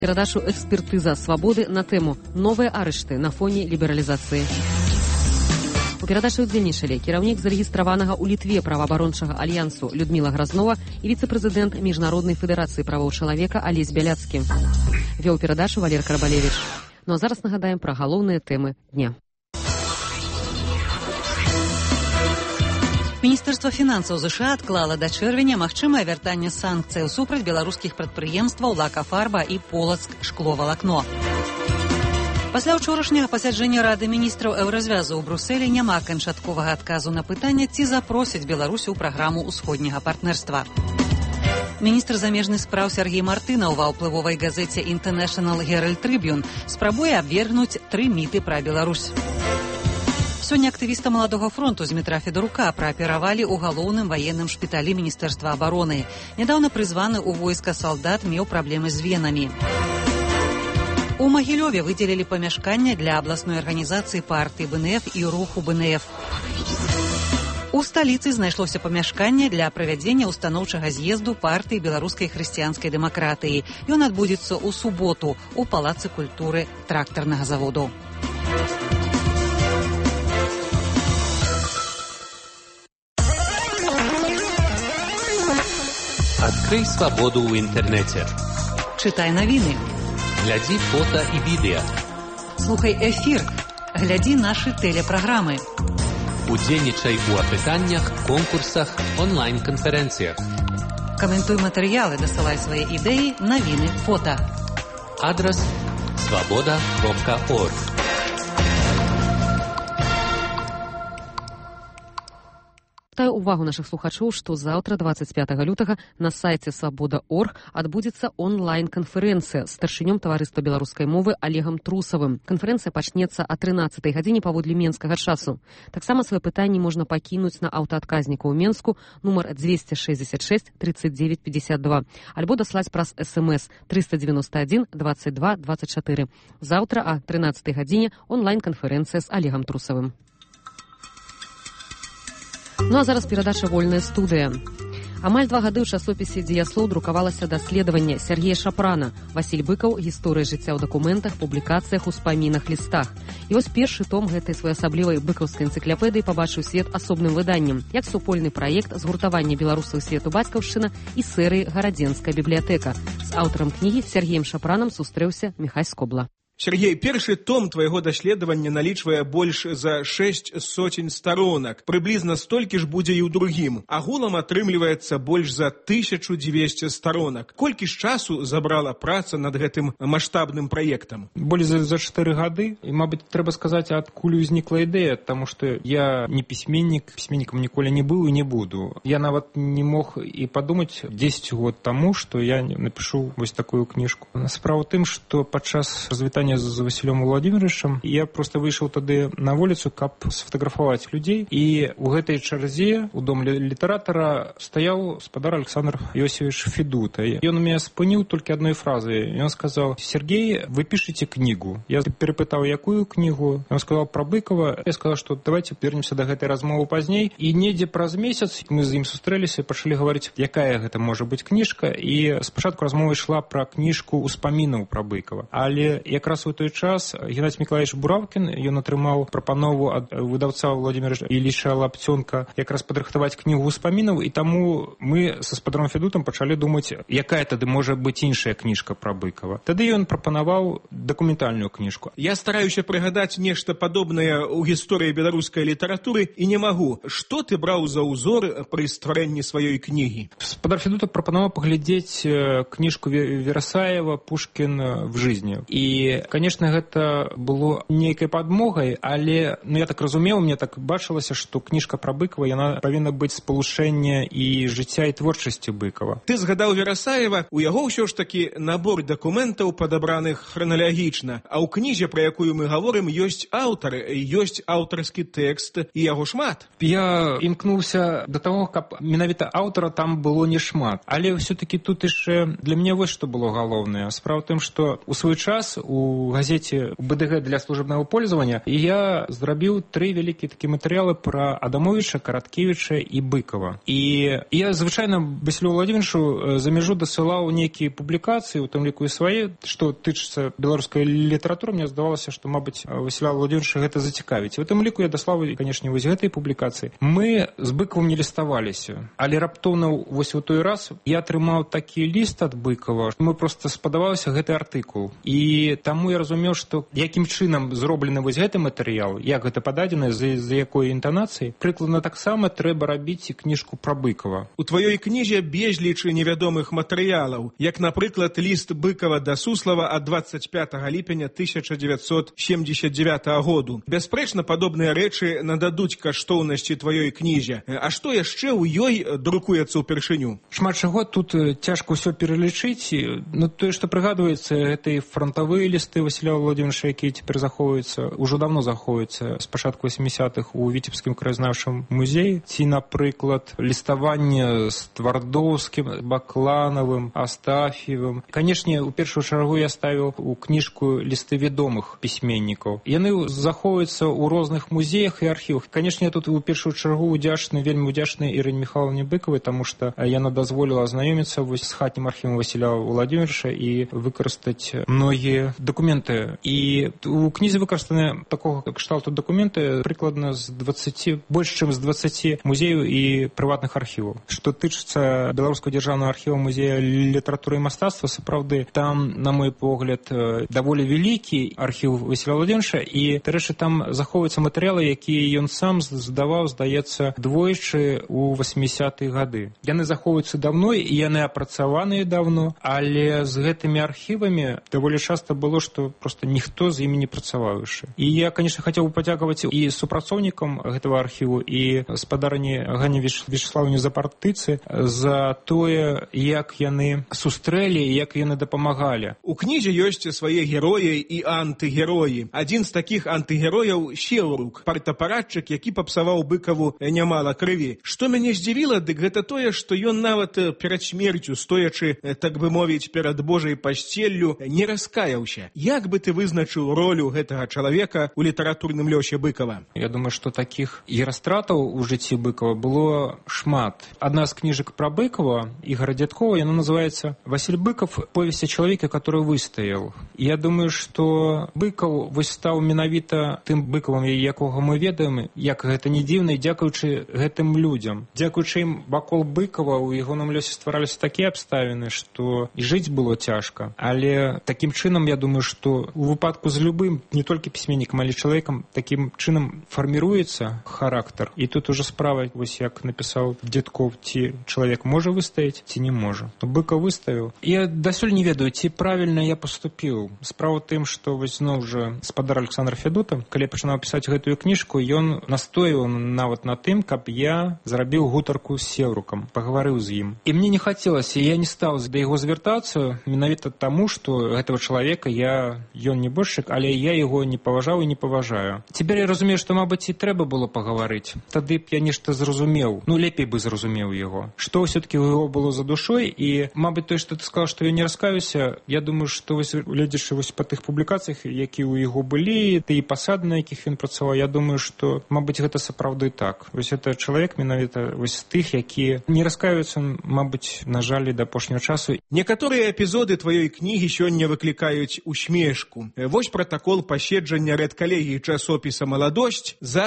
Перадачу «Экспертыза свободы» на тему «Новые арышты на фоне лібералізацыі». У перадачы ўдзельнічалі кіраўнік зарэгістраванага ў Літве праваабарончага альянсу Людміла Гразнова і віцэ-прэзідэнт Міжнароднай федэрацыі правоў чалавека Алесь Бяляцкі. Вёў перадачу Валер Карабалевіч. Ну а зараз нагадаем пра галоўныя тэмы дня. Міністэрства фінансаў ЗША адклала да чэрвеня магчымае вяртанне санкцыяў супраць беларускіх прадпрыемстваў «Лакафарба» і «Полацк шкловалакно». Пасля ўчорашняга пасяджэння Рады міністраў еўразвязу ў Брусэлі няма канчатковага адказу на пытанне, ці запросяць Беларусь у праграму ўсходняга партнерства. Міністр замежных спраў Сергей Мартынаў ва ўплывовай газеце International Herald Tribune спрабуе абвергнуць 3 міты пра Беларусь. Сёння актывіста Маладога фронту Змітра Федарука прааперавалі ў галоўным ваенным шпіталі Міністэрства абароны. Нядаўна прызваны ў войска салдат меў праблемы з венамі. У Магілёве выдзелілі памяшканне для абласной арганізацыі партыі БНФ і руху БНФ. У сталіцы знайшлося памяшканне для правядзення устаноўчага з'езду партыі беларускай хрысціянскай дэмакратыі. Ён адбудзецца ў суботу у палацы культуры трактарнага заводу. Открой свободу в интернете. Читай новины. Гляди фото и видео. Слухай эфир. Гляди наши телепрограммы. Удзельнічай у апытаннях, конкурсах, онлайн-конференциях. Комментуй материалы, досылай свои идеи, новины, фото. Адрес svoboda.org. Звяртаю увагу нашых слухачоў, што заўтра, 25 лютага, на сайце «Свабода.орг» адбудзецца онлайн-канферэнцыя з старшынём таварыства беларускай мовы Олегам Трусавым. Канферэнцыя пачнецца о 13 гадзіне паводле менскага часу. Таксама свае пытанні можна пакінуць на аўтаадказніку ў Менску нумар 266 39 52 альбо даслаць праз СМС 391 22 24. Заўтра о 13 гадзіне онлайн-канферэнцыя з Олегам Трусавым. Ну а зараз перадача «Вольная студыя». Амаль 2 гады ў часопісе «Дзеяслоў» друкавалася даследаванне Сергея Шапрана «Васіль Быкаў. Гісторыя жыцця ў дакументах, публікацыях, успамінах, лістах». І вось першы том гэтай своеасаблівай быкаўскай энцыклапедыі пабачыў свет асобным выданнем, як супольны праект згуртавання беларусаў свету бацькаўшчына і серыі «Гарадзенская бібліятэка». З аўтарам кнігі Сергеем Шапранам сустрэўся Міхась Скобла. Сергей, першы том твайго даследавання налічвае больш за 6 сотень сторонак. Прыблізна столькі ж будзе і ў другім. Агулам атрымліваецца больш за 1200 сторонак. Колькі ж часу забрала праца над гэтым маштабным праектам? Болей за 4 гады. І, мабыць, трэба сказаць, адкуль узнікла ідэя, таму што я не пісьменнік, пісьменнікам ніколі не быў і не буду. Я нават не мог і падумаць 10 год таму, што я напишу вось такую кніжку. Справа ў тым, што падчас развітання з Васілём Владимировичем я просто выйшаў тады на вуліцу, каб сфотаграфаваць людзей, і ў гэтай чарзе у дом літаратара стаяў спадар Александр Иосифович Федута. Ён мяне спыніў толькі адной фразай. Ён сказаў: «Сергей, вы пішыце кнігу». Я перапытаў, якую кнігу. Ён сказаў пра Быкова. Я сказаў, што давайте вернемся да гэтай размовы пазней. І недзе праз месяц мы з ім сустрэліся і пачалі гаварыць, якая гэта можа быць кніжка. І спачатку размова ішла пра кніжку успамінаў пра Быкова. Але якраз у той час Геннадий Миколаевич Буравкин, ён атрымаў прапанову ад выдаўца Владимира Ілліча Лапцёнка якраз падрыхтаваць кнігу успамінаў, і таму мы са спадаром Федутам пачалі думаць, якая тады можа быць іншая кніжка пра Быкова. Тады ён прапанаваў дакументальную кніжку. Я стараюся прыгадаць нешта падобнае ў гісторыі беларускай літаратуры і не магу. Што ты браў за ўзор пры стварэнні сваёй кнігі? Спадар Федута прапанаваў паглядзець кніжку Верасаева «Пушкин в жизни». І, конечно, гэта было нейкай падмогай, але, я так разумеў, мне так бачылася, што кніжка пра Быкова, яна павінна быць спалучэнне і жыцця і творчасці Быкова. Ты згадаў Верасаева, у яго ўсё ж такі набор дакументаў падабраных храналагічна, а ў кнізе, пра якую мы гаворым, ёсць аўтар, ёсць аўтарскі тэкст, і яго шмат. Я імкнуўся да таго, каб менавіта аўтара там было не шмат, але ўсё-такі тут яшчэ для мяне вось што было галоўнае. Справа ў тым, што у свой час у у газете БДГ для служебного пользования, и я зрабіў 3 вялікія такія матэрыялы про Адамовича, Караткевича и Быкова. И я звычайно Василю Владимировичу за мяжу дасылаў нейкія публікацыі, у том ліку і свае, што тычыцца беларускай літаратуры. Мне здавалася, што, мабыць, Василя Владимировича гэта зацікавіць. І у том ліку я даслаў, канешне, вось гэтай публікацыі. Мы з Быковым не ліставаліся, але раптоўна вось у той раз я атрымаў такі ліст ад Быкова, мы просто спадавалася гэты артыкул. І таму я разумеў, што якім чынам зроблены вось гэты матэрыял, як гэта пададзена, за якой інтанацыі, прыкладна таксама трэба рабіць і кніжку пра Быкова. У тваёй кнізе безліч невядомых матэрыялаў, як, напрыклад, ліст Быкова да Суслава ад 25 ліпеня 1979 году. Бясспрэчна, падобныя рэчы нададуць каштоўнасці тваёй кнізе. А што яшчэ ў ёй друкуецца ўпершыню? Шмат чаго тут цяжка ўсё пералічыць. Ну, тое, што прыгадваецца, гэта і фронтавыя лісты Василя Владимировича, якія цяпер захоўваюцца, ужо давно захоўваюцца, з пачатку 80-х у Віцебскім краязнаўчым музеі, ці, напрыклад, ліставанне з Твардоўскім, Бакланавым, Астафьевым. Канешне, у першую чаргу я ставіў у кніжку лісты вядомых пісьменнікаў. Яны захоўваюцца ў розных музеях і архівах. Канешне, я тут у першую чаргу вельмі удзячны Ірине Михайловне Быковай, таму што яна дазволіла азнаёміцца з хатнім архівам Василя Владимировича і выкарыстаць многія дакументы. І у кнізе выкарыстаны такого кшталту дакументы прыкладна з 20, больш чым з 20 музеяў і прыватных архіваў. Што тычыцца Беларускага дзяржаўнага архіва музея літаратуры і мастацтва, сапраўды, там, на мой погляд, даволі вялікі архіў Василя Владимировича, і, дарэчы, там захоўваюцца матэрыялы, якія ён сам здаваў, здаецца, двойчы у 80-е гады. Яны захоўваюцца давно, і яны апрацаваныя давно, але з гэтымі архівамі даволі часта было, што проста ніхто з імі не працаваў яшчэ. І я, конечно, хацеў бы падзякаваць і супрацоўнікам гэтага архіву, і спадарыні Ганне Вячеславаўне Запартыцы за тое, як яны сустрэлі і як яны дапамагалі. У кнізе ёсць свае героі і антыгероі. Адзін з такіх антыгерояў — Сеўрук, партапарадчык, які папсаваў Быкаву нямала крыві. Што мяне здзівіла, дык гэта тое, што ён нават перад смерцю, стоячы, так бы мовіць, перад Божай пасцеллю, не раскаяўся. Як бы ты вызначыў ролю гэтага чалавека ў літаратурным лёсе Быкава? Я думаю, што такіх герастратаў у жыцці Быкова было шмат. Адна з кніжак пра Быкова, Ігора Дзядкова, яна называецца «Василь Быков. Повесть о человеке, который выстоял». Я думаю, што Быкаў вось стаў менавіта тым Быкавам, якога мы ведаем, як гэта не дзіўна, дзякуючы гэтым людзям. Дзякуючы ім вакол Быкова у ягоным лёсе ствараліся такія абставіны, што і жыць было цяжка. Але такім чынам, я думаю, што у выпадку з любым, не толькі пісьменнікам, але чалавекам, такім чынам фарміруецца характар. І тут уже справа, вось як напісаў Дзядков, ці чалавек можа выстаяць, ці не можа. Быкаў выставіў. Я дасюль не ведаю, ці правільна я паступіў. Справа ў тым, што вось зноў жа спадар Александр Федута, калі я пачынаў пісаць гэтую кніжку, ён настойваў нават на тым, каб я зрабіў гутарку з Сеўрукам, пагаварыў з ім. І мне не хацелася, я не стаў да яго звяртацца, менавіта таму, што гэтага чалавека ён небожчык, але я яго не паважаў і не паважаю. Цяпер я разумею, што, мабыць, і трэба было пагаварыць. Тады б я нешта зразумеў, лепей бы зразумеў яго. Што ўсё-такі у яго было за душой, і, мабыць, тое, што ты сказаў, што я не раскаюся, я думаю, што вось глядзячы вось па тых публікацыях, якія ў яго былі, тыя пасады, на якіх ён працаваў, я думаю, што, мабыць, гэта сапраўды так. Вось гэта чалавек менавіта вось з тых, якія не раскаюцца, мабыць, на жаль, да апошняга часу. Некаторыя эпізоды тваёй кнігі сёння выклікаюць усмешку. Вось пратакол паседжання рэдкалегіі часопіса «Маладосць» за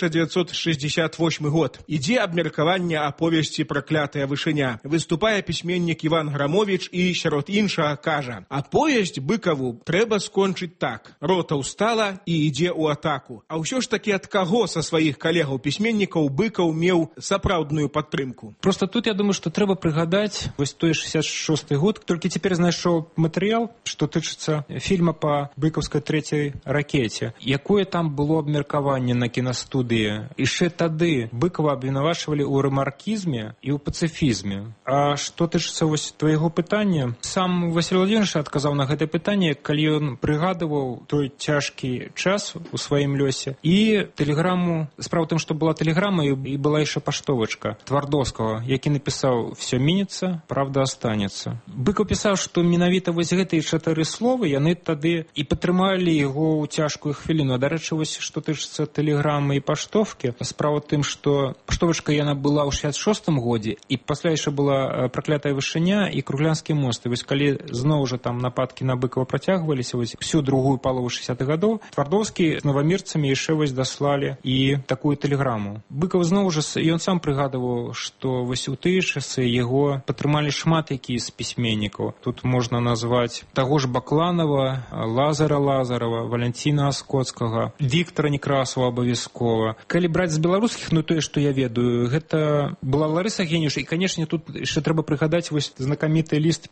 1968 год. Ідзе абмеркаванне аповесці «Праклятая вышыня». Выступае пісьменнік Іван Грамовіч і, сярод іншага, кажа: «Аповесць Быкаву трэба скончыць так. Рота ўстала і ідзе ў атаку». А ўсё ж такі ад каго са сваіх калегаў-пісьменнікаў Быкаў меў сапраўдную падтрымку? Просто тут, я думаю, што трэба прыгадаць вось той 66-й год. Толькі цяпер знайшоў матэрыял, што тычыцца фільма па быкаўскай трэцяй ракеце. Якое там было абмеркаванне на кінастудыі? Яшчэ тады Быкава абвінавачвалі ў рэмаркізме і ў пацыфізме. А што тычыцца вось твайго пытання? Сам Василь Владимирович адказаў на гэтае пытанне, калі ён прыгадываў той цяжкі час у сваім лёсе. І тэлеграму, справа ў тым, што была тэлеграма і была яшчэ паштовачка Твардоўскага, які напісаў «Всё мінецца, правда астанецца». Быкаў пісаў, што менавіта вось гэтыя 4 словы, яны мы тады і падтрымалі яго ў цяжкую хвіліну. Дарэчы, вось што тычыцца тэлеграмы і паштовкі, справа тым, што паштовачка яна была ў 66-м годзе, і пасля яшчэ была праклятая вышыня і Круглянскі мост. І вось калі зноў жа там нападкі на Быкова працягваліся вось всю другую палову 60-х гадоў, Твардоўскі з новамірцамі яшчэ вось даслалі і такую тэлеграму. Быкаў зноў жа, ён сам прыгадываў, што вось у тыя часы яго падтрымалі шмат які з пісьменнікаў. Тут можна назваць таго ж Бакланова, Лазара Лазарова, Валянціна Аскоцкага, Віктара Некрасова абавязкова. Калі браць з беларускіх, ну тое, што я ведаю, гэта была Ларыса Генюш, і, канешне, тут яшчэ трэба прыгадаць вось знакаміты ліст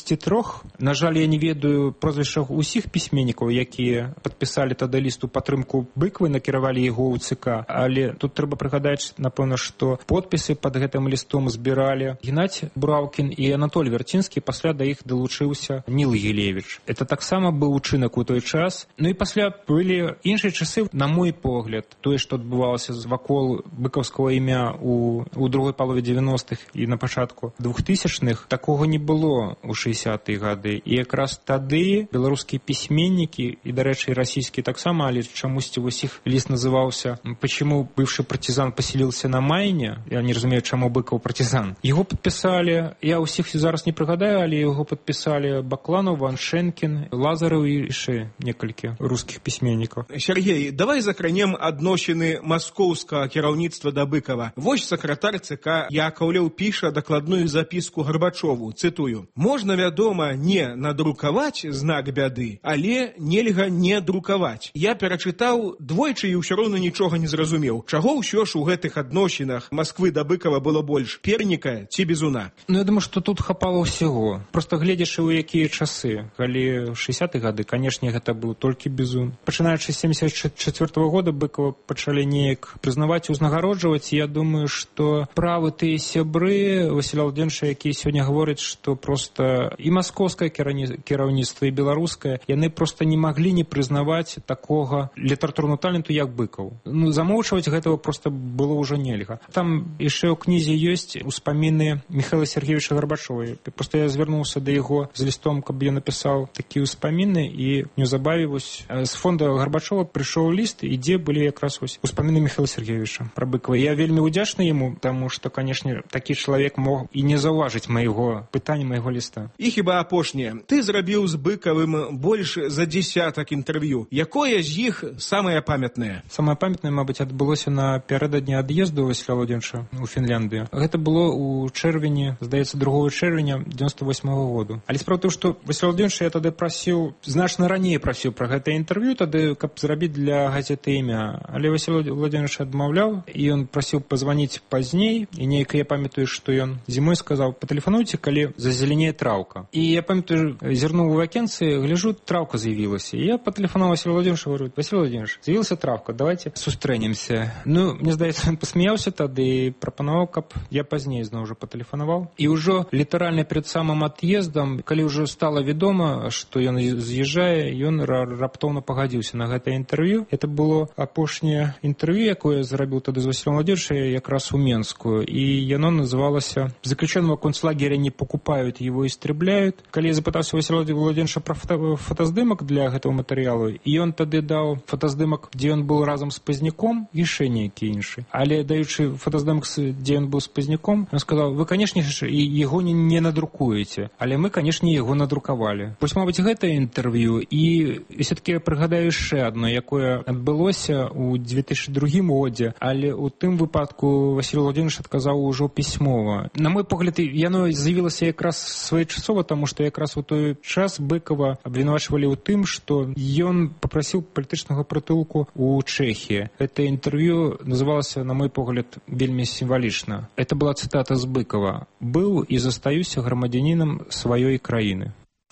53. На жаль, я не ведаю прозвішчаў усіх пісьменнікаў, якія падпісалі тады ліст у падтрымку Быкавай, накіравалі яго ў ЦК, але тут трэба прыгадаць, напэўна, што подпісы пад гэтым лістом збіралі Геннадзь Бураўкін і Анатоль Вярцінскі, пасля да іх далучыўся Ніл Гілевіч. Это таксама быў учынак у той час. Ну і пасля былі іншыя часы, на мой погляд, тое, што адбывалася вакол быкаўскага імя у другой палове 90-х і на пачатку 2000-х, такога не было ў 60-е гады. І якраз тады беларускія пісьменнікі, і, дарэчы, і расійскія таксама, але чамусьці вось іх ліст называўся «Почему бывший партизан поселился на Майне?» Я не разумею, чаму Быкаў партизан. Яго падпісалі, я ўсіх зараз не прыгадаю, але яго падпісалі Бакланов, Ваншэнкін, Лазараў і яшчэ некалькі рускіх пісьменнікаў. Сергей, давай закранем адносіны маскоўскага кіраўніцтва да Быкава. Вось сакратар ЦК Яковлев піша дакладную запіску Гарбачову, цытую: «Можна, вядома, не надрукаваць знак бяды, але нельга не друкаваць. Я перачытаў двойчы і ўсё роўна нічога не зразумеў. Чаго ўсё ж у гэтых адносінах Масквы да Быкава было больш, перніка ці бізуна?» Ну, я думаю, што тут хапала ўсяго. Просто гледзячы ў якія часы. Калі 60-е гады, канешне, гэта быў толькі бізун. Пачынаючы з 74-го года Быкава пачалі неяк прызнаваць, узнагароджваць. Я думаю, што правы тыя сябры Васіля Владимировича, якія сёння гавораць, што просто і маскоўскае кіраўніцтва, і беларускае, яны просто не маглі не прызнаваць такога літаратурнага таленту, як Быкаў. Ну, замоўчваць гэтага просто было ўжо нельга. Там яшчэ ў кнізе ёсць успаміны Михайла Сергеевича Гарбачова. Просто я звярнуўся да яго з лістом, каб я напісаў такія ўспаміны, і неўзабаве вось з фонда Гарбачова прыйшоў ліст, і дзе былі якраз вось успаміны Михайла Сергеевича пра Быкава. Я вельмі ўдзячны яму, таму што, канешне, такі чалавек мог і не заўважыць майго пытання, майго ліста. І хіба апошняе. Ты зрабіў з Быкавым больш за дзесятак інтэрв'ю. Якое з іх самае памятнае? Самае памятнае, мабыць, адбылося напярэдадні ад'езду Васіля Владимировича ў Фінляндыю. Гэта было ў чэрвені, здаецца, 2 чэрвеня 98-го году. Але справа тым, што Васіля Владимировича я тады прасіў, значна раней прасіў пра гэта інтэрв'ю, тады, каб зрабіць для газеты «Імя». Але Васіль Владимирович адмаўляў, і ён прасіў пазваніць пазней, і неяк я памятаю, што ён зімой сказаў: «Патэлефануйце, калі зазеленее траўка». І я памятаю, зірнуў у вакенцы, гляжу, траўка з'явілася. І я патэлефанаваў Васілю Владимировичу, говорю: «Василь Владимирович, з'явілася траўка, давайте сустрэнемся». Ну, мне здаецца, ён пасмяяўся тады і прапанаваў, каб я пазней зноў ужо патэлефанаваў. І ўжо літаральна перад самым ад'ездам, калі ўжо стала вядома, што ён з'язджае, ён раптоўна пагадзіўся на гэта інтэрв'ю. Это было апошняе інтэрв'ю, якое зрабіў тады з Васілем Владимировичем якраз у Менскую. І яно называлася «Заключенного концлагеря не покупают, его истребляют». Калі я запытаўся Васіля Владимировича пра фотаздымак для гэтага матэрыялу, і ён тады даў фотаздымак, дзе ён быў разам з Пазняком, і яшчэ нейкі іншы. Але даючы фотаздымак, дзе ён быў з Пазняком, ён сказаў: «Вы, канешне, яго не надрукуеце, але мы, канешне, яго надрукавалі». Вось, мабыць, гэта інтэрв'ю. І все-таки прыгадаю яшчэ адно, якое адбылося ў 2002 годзе, але ў тым выпадку Васіль Владимирович адказаў ужо пісьмова. На мой погляд, яно з'явілася якраз своечасова, таму што якраз у той час Быкава абвінавачвалі ў тым, што ён папрасіў палітычнага прытулку ў Чэхіі. Это інтэрв'ю называлася, на мой погляд, вельмі сімвалічна. Это была цытата з Быкава: «Быў і застаюся грамадзянінам сваёй краіны».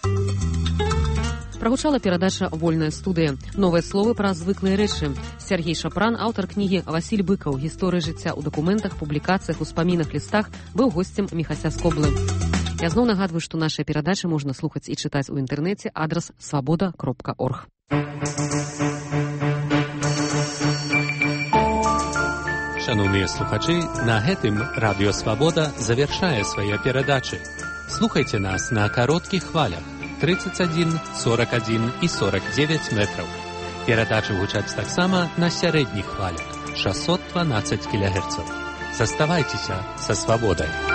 Прагучала перадача «Вольная студыя». Новыя словы пра звыклыя рэчы. Сергей Шапран, аўтар кнігі «Васіль Быкаў. Гісторыя жыцця ў дакументах, публікацыях, успамінах, лістах», быў госцем Міхася Скоблы. Я зноў нагадваю, што нашыя перадачы можна слухаць і чытаць у інтэрнэце. Адрас свабода.орг. Шановныя слухачы, на гэтым Радыё Свабода завяршае свае перадачы. Слухайце нас на кароткіх хвалях. 31, 41 і 49 метраў. Перадачы гучаць таксама на сярэдніх хвалях 612 кГц. Заставайцеся са свабодай.